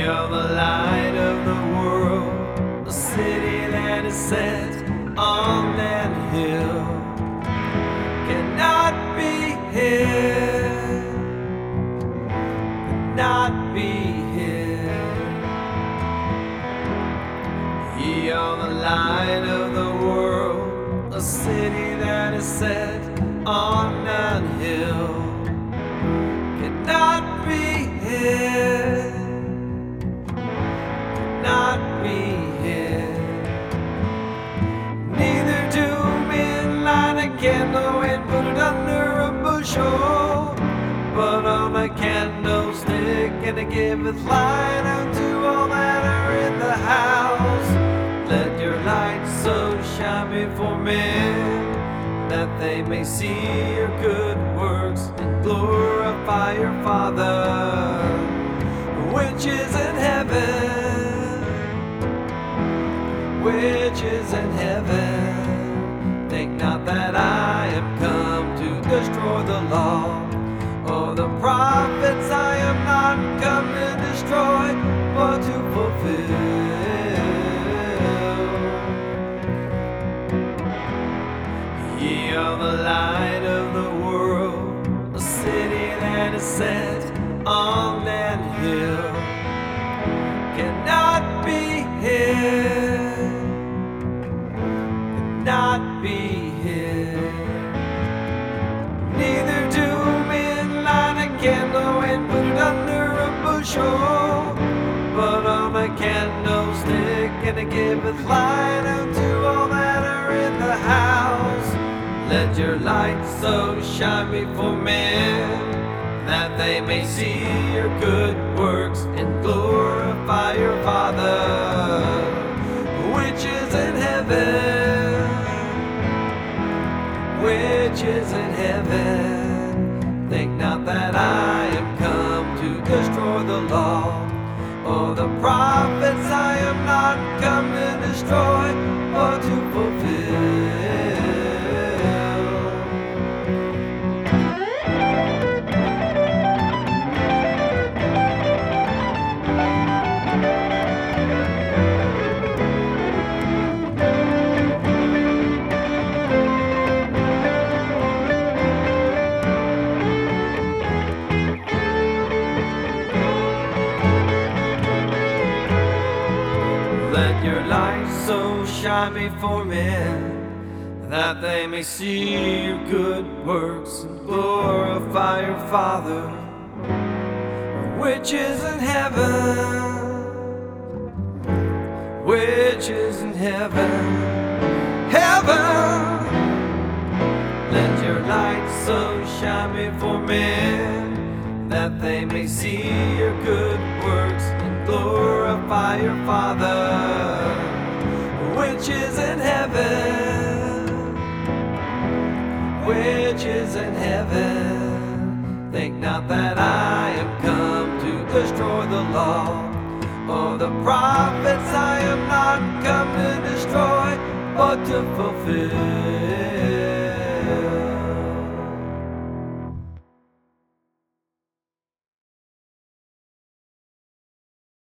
are the light of the world, a city that is set on that hill, cannot be hid, cannot be hid. Ye are the light of the world, a city that is set on that hill, cannot be hid, cannot be hid. Neither do men light a candle and put it under a bushel, but on a candlestick, and it giveth light unto all that are in the house. Let your light so shine before men, that they may see your good works and glorify your Father which is in heaven, which is in heaven. Think not that I am come to destroy the law or the prophets. I am not come to destroy, but to fulfill. Ye are the light of the world, a city that is set on that hill, cannot be hid, cannot be hid. Neither do men light a candle and put it under a bushel, but on a candlestick, and it giveth light unto all that are in the house. Let your light so shine before men, that they may see your good works and glorify your Father which is in heaven, which is in heaven. Think not that I am come to destroy the law or the prophets. I am not come to destroy, but to fulfill. Let your light so shine before men, that they may see your good works and glorify your Father which is in heaven, which is in heaven, heaven. Let your light so shine before men, that they may see your good works and glorify your Father which is in heaven, which is in heaven. Think not that I am come to destroy the law or the prophets. I am not come to destroy, but to fulfill.